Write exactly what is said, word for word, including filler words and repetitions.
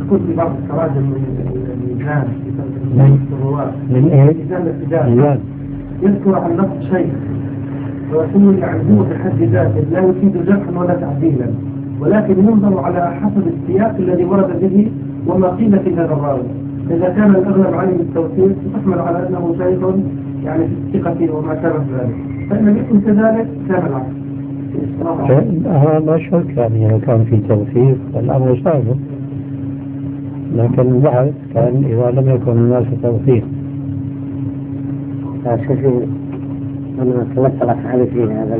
مذكور في بعض التراجم من الميزان في الرواة من ايه؟ ميزان الاعتدال يذكر عن نفس شيء ويقول يعني هو بحد ذاته لا يفيد جرحا ولا تعديلا، ولكن ينظر على حسب السياق الذي ورد به وما قيل في هذا الراوي. إذا كان الأغلب عليه التوثيق تحمل على أنه شيخ يعني في الثقة وما شابه ذلك، فإن لم يكن كذلك كان العكس. هذا لا شك، يعني لو كان في توثيق الأمر صعب، لكن البحث كان إذا لم يكن الناس توثيق. شوفي أنا تلقى الأفعال في هذا